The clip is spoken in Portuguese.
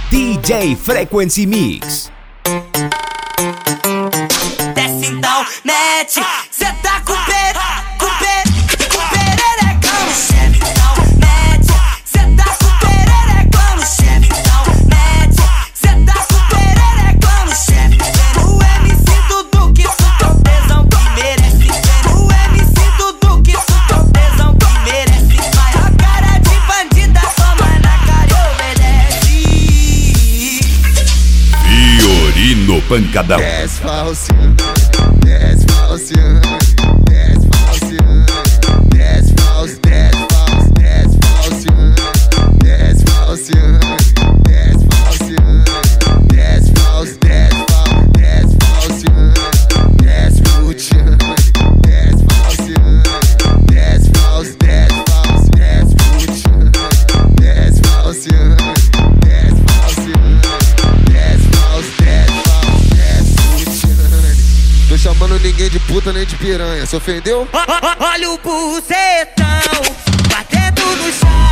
DJ Frequency Mix. Desce então, mete, cê tá com pererecão no chefe, então mete, cê tá com pererecão no chefe, então mete, cê tá com pererecão no chefe. O MC Dudu que sutou tesão que merece, o MC Dudu que sutou tesão que merece. Vai a cara de bandida, toma na cara e obedece. Fiorino Pancadão. Desce falseando, desce falseando, desce falseando, desce falseando, desce falseando, desce falseando, desce falseando, desce falseando, desce falseando, desce puteando, desce falseando, desce falseando, desce puteando, desce falseando, desce falseando, desce tô chamando ninguém de puta nem de piranha, se ofendeu? Olha o bucetão batendo no chão.